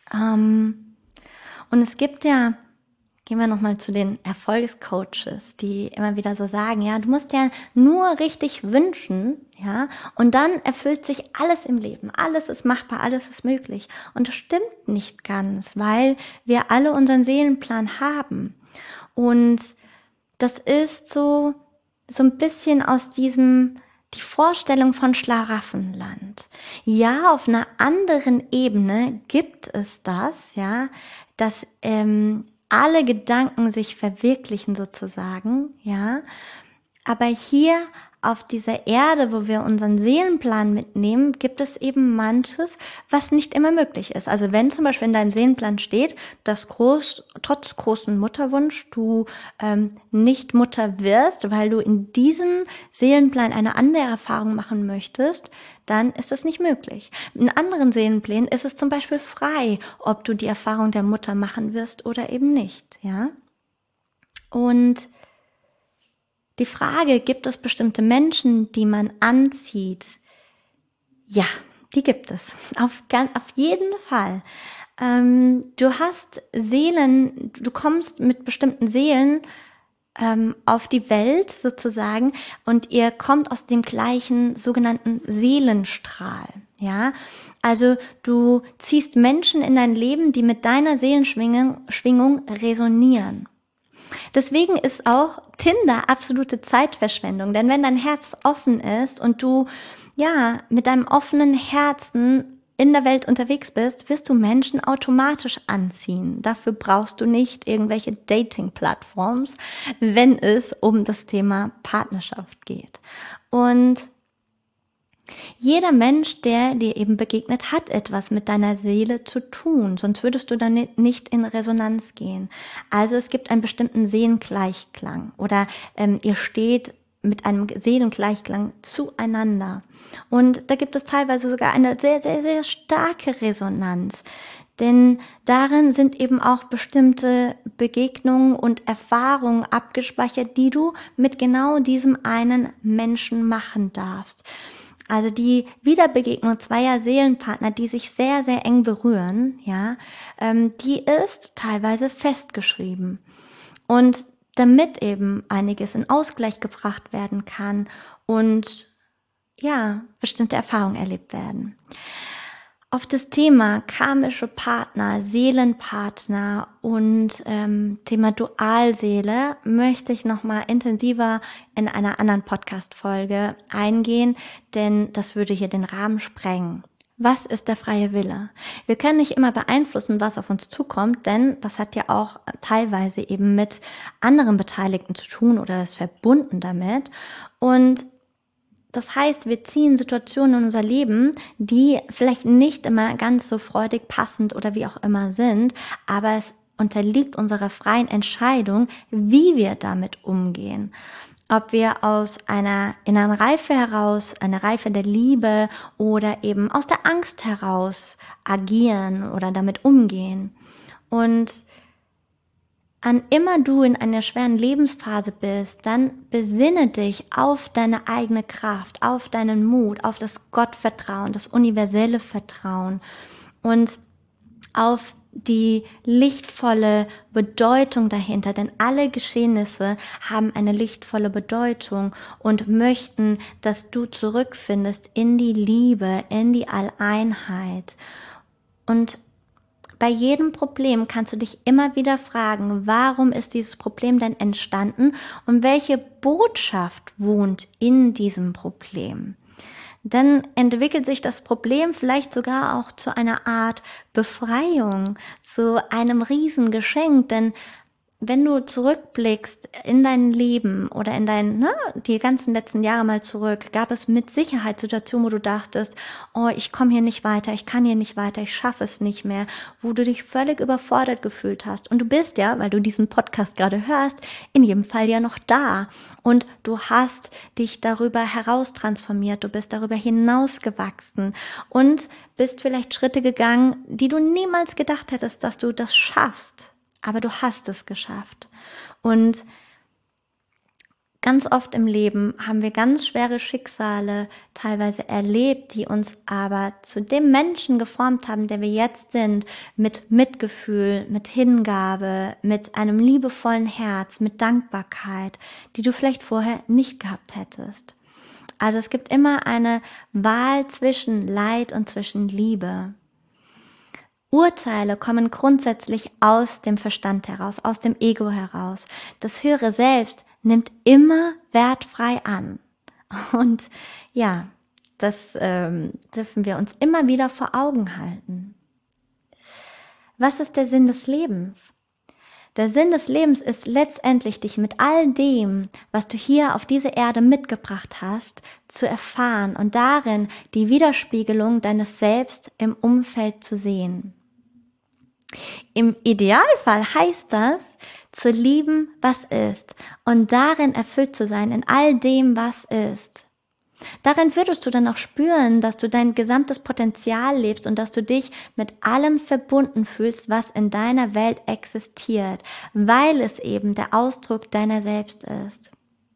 Und es gibt ja, gehen wir nochmal zu den Erfolgscoaches, die immer wieder so sagen, ja, du musst ja nur richtig wünschen, ja, und dann erfüllt sich alles im Leben. Alles ist machbar, alles ist möglich. Und das stimmt nicht ganz, weil wir alle unseren Seelenplan haben. Und das ist so ein bisschen aus diesem, die Vorstellung von Schlaraffenland. Ja, auf einer anderen Ebene gibt es das, ja, dass alle Gedanken sich verwirklichen sozusagen, ja. Aber hier auf dieser Erde, wo wir unseren Seelenplan mitnehmen, gibt es eben manches, was nicht immer möglich ist. Also wenn zum Beispiel in deinem Seelenplan steht, dass trotz großen Mutterwunsch du nicht Mutter wirst, weil du in diesem Seelenplan eine andere Erfahrung machen möchtest, dann ist das nicht möglich. In anderen Seelenplänen ist es zum Beispiel frei, ob du die Erfahrung der Mutter machen wirst oder eben nicht, ja. Und die Frage, gibt es bestimmte Menschen, die man anzieht? Ja, die gibt es. Auf jeden Fall. Du hast Seelen, du kommst mit bestimmten Seelen auf die Welt sozusagen und ihr kommt aus dem gleichen sogenannten Seelenstrahl. Ja, also du ziehst Menschen in dein Leben, die mit deiner Seelenschwingung resonieren. Deswegen ist auch Tinder absolute Zeitverschwendung, denn wenn dein Herz offen ist und du ja mit deinem offenen Herzen in der Welt unterwegs bist, wirst du Menschen automatisch anziehen. Dafür brauchst du nicht irgendwelche Dating-Plattforms, wenn es um das Thema Partnerschaft geht. Und jeder Mensch, der dir eben begegnet, hat etwas mit deiner Seele zu tun, sonst würdest du dann nicht in Resonanz gehen. Also es gibt einen bestimmten Seelengleichklang oder ihr steht mit einem Seelengleichklang zueinander. Und da gibt es teilweise sogar eine sehr, sehr, sehr starke Resonanz. Denn darin sind eben auch bestimmte Begegnungen und Erfahrungen abgespeichert, die du mit genau diesem einen Menschen machen darfst. Also die Wiederbegegnung zweier Seelenpartner, die sich sehr, sehr eng berühren, ja, die ist teilweise festgeschrieben. Und damit eben einiges in Ausgleich gebracht werden kann und ja, bestimmte Erfahrungen erlebt werden. Auf das Thema karmische Partner, Seelenpartner und Thema Dualseele möchte ich nochmal intensiver in einer anderen Podcast-Folge eingehen, denn das würde hier den Rahmen sprengen. Was ist der freie Wille? Wir können nicht immer beeinflussen, was auf uns zukommt, denn das hat ja auch teilweise eben mit anderen Beteiligten zu tun oder ist verbunden damit. Und das heißt, wir ziehen Situationen in unser Leben, die vielleicht nicht immer ganz so freudig, passend oder wie auch immer sind, aber es unterliegt unserer freien Entscheidung, wie wir damit umgehen. Ob wir aus einer inneren Reife heraus, einer Reife der Liebe oder eben aus der Angst heraus agieren oder damit umgehen. Und wann immer du in einer schweren Lebensphase bist, dann besinne dich auf deine eigene Kraft, auf deinen Mut, auf das Gottvertrauen, das universelle Vertrauen und auf die lichtvolle Bedeutung dahinter, denn alle Geschehnisse haben eine lichtvolle Bedeutung und möchten, dass du zurückfindest in die Liebe, in die Alleinheit. Und bei jedem Problem kannst du dich immer wieder fragen, warum ist dieses Problem denn entstanden und welche Botschaft wohnt in diesem Problem? Dann entwickelt sich das Problem vielleicht sogar auch zu einer Art Befreiung, zu einem Riesengeschenk, denn wenn du zurückblickst in dein Leben oder in die ganzen letzten Jahre mal zurück, gab es mit Sicherheit Situationen, wo du dachtest, oh, ich komme hier nicht weiter, ich kann hier nicht weiter, ich schaffe es nicht mehr, wo du dich völlig überfordert gefühlt hast. Und du bist ja, weil du diesen Podcast gerade hörst, in jedem Fall ja noch da. Und du hast dich darüber heraustransformiert, du bist darüber hinausgewachsen und bist vielleicht Schritte gegangen, die du niemals gedacht hättest, dass du das schaffst. Aber du hast es geschafft. Und Ganz oft im Leben haben wir ganz schwere Schicksale teilweise erlebt, die uns aber zu dem Menschen geformt haben, der wir jetzt sind, mit Mitgefühl, mit Hingabe, mit einem liebevollen Herz, mit Dankbarkeit, die du vielleicht vorher nicht gehabt hättest. Also es gibt immer eine Wahl zwischen Leid und zwischen Liebe. Urteile kommen grundsätzlich aus dem Verstand heraus, aus dem Ego heraus. Das höhere Selbst nimmt immer wertfrei an. Und ja, das dürfen wir uns immer wieder vor Augen halten. Was ist der Sinn des Lebens? Der Sinn des Lebens ist letztendlich, dich mit all dem, was du hier auf diese Erde mitgebracht hast, zu erfahren und darin die Widerspiegelung deines Selbst im Umfeld zu sehen. Im Idealfall heißt das, zu lieben, was ist, und darin erfüllt zu sein, in all dem, was ist. Darin würdest du dann auch spüren, dass du dein gesamtes Potenzial lebst und dass du dich mit allem verbunden fühlst, was in deiner Welt existiert, weil es eben der Ausdruck deiner selbst ist.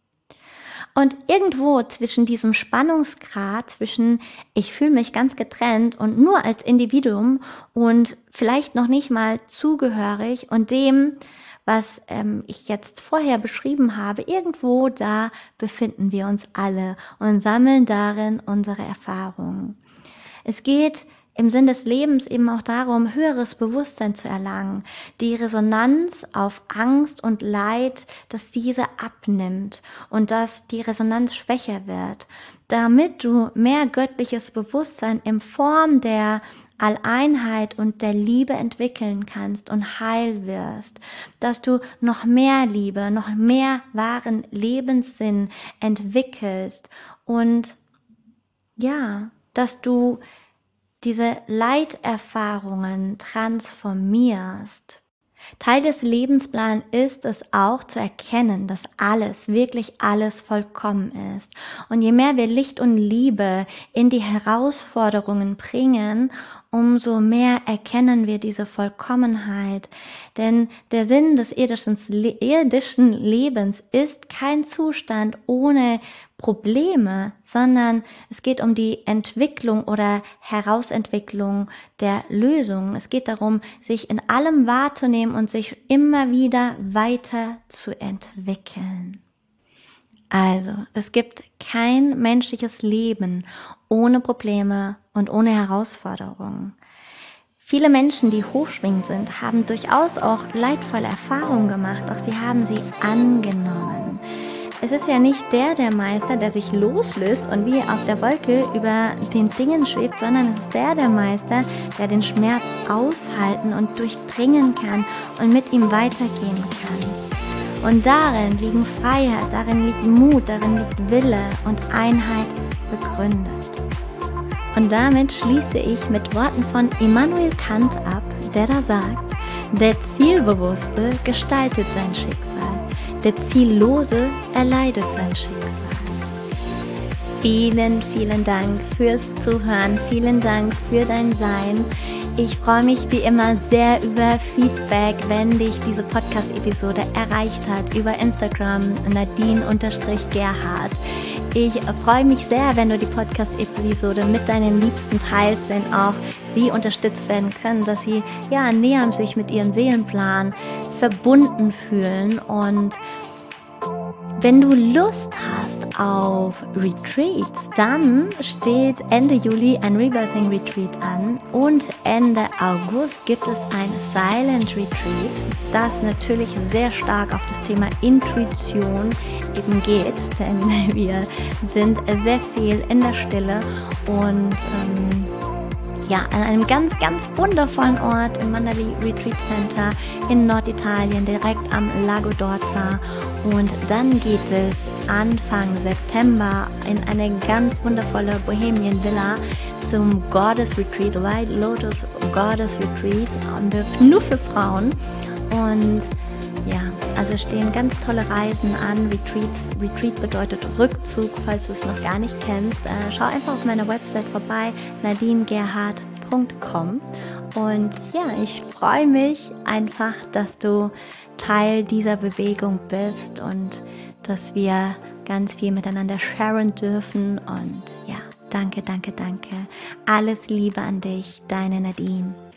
Und irgendwo zwischen diesem Spannungsgrad, zwischen ich fühle mich ganz getrennt und nur als Individuum und vielleicht noch nicht mal zugehörig und dem, was ich jetzt vorher beschrieben habe, irgendwo da befinden wir uns alle und sammeln darin unsere Erfahrungen. Es geht im Sinn des Lebens eben auch darum, höheres Bewusstsein zu erlangen, die Resonanz auf Angst und Leid, dass diese abnimmt und dass die Resonanz schwächer wird, damit du mehr göttliches Bewusstsein in Form der Alleinheit und der Liebe entwickeln kannst und heil wirst, dass du noch mehr Liebe, noch mehr wahren Lebenssinn entwickelst und ja, dass du diese Leiterfahrungen transformierst. Teil des Lebensplans ist es auch zu erkennen, dass alles, wirklich alles vollkommen ist. Und je mehr wir Licht und Liebe in die Herausforderungen bringen, umso mehr erkennen wir diese Vollkommenheit. Denn der Sinn des irdischen Lebens ist kein Zustand ohne Probleme, sondern es geht um die Entwicklung oder Herausentwicklung der Lösung. Es geht darum, sich in allem wahrzunehmen und sich immer wieder weiter zu entwickeln. Also, es gibt kein menschliches Leben ohne Probleme und ohne Herausforderungen. Viele Menschen, die hochschwingend sind, haben durchaus auch leidvolle Erfahrungen gemacht, doch sie haben sie angenommen. Es ist ja nicht der Meister, der sich loslöst und wie auf der Wolke über den Dingen schwebt, sondern es ist der Meister, der den Schmerz aushalten und durchdringen kann und mit ihm weitergehen kann. Und darin liegen Freiheit, darin liegt Mut, darin liegt Wille und Einheit begründet. Und damit schließe ich mit Worten von Immanuel Kant ab, der da sagt, der Zielbewusste gestaltet sein Schicksal. Der Ziellose erleidet sein Schicksal. Vielen, vielen Dank fürs Zuhören. Vielen Dank für dein Sein. Ich freue mich wie immer sehr über Feedback, wenn dich diese Podcast-Episode erreicht hat, über Instagram Nadine_Gerhard. Ich freue mich sehr, wenn du die Podcast-Episode mit deinen Liebsten teilst, wenn auch sie unterstützt werden können, dass sie näher sich mit ihrem Seelenplan verbunden fühlen. Und wenn du Lust hast auf Retreats, dann steht Ende Juli ein Rebirthing Retreat an und Ende August gibt es ein Silent Retreat, das natürlich sehr stark auf das Thema Intuition eben geht, denn wir sind sehr viel in der Stille und an einem ganz, ganz wundervollen Ort im Mandali Retreat Center in Norditalien, direkt am Lago d'Orta. Und dann geht es Anfang September in eine ganz wundervolle Bohemian Villa zum Goddess Retreat, White Lotus Goddess Retreat, nur für Frauen. Und also es stehen ganz tolle Reisen an. Retreat bedeutet Rückzug, falls du es noch gar nicht kennst. Schau einfach auf meiner Website vorbei, nadinegerhard.com Und ja, ich freue mich einfach, dass du Teil dieser Bewegung bist und dass wir ganz viel miteinander sharen dürfen. Und ja, danke, danke, danke. Alles Liebe an dich, deine Nadine.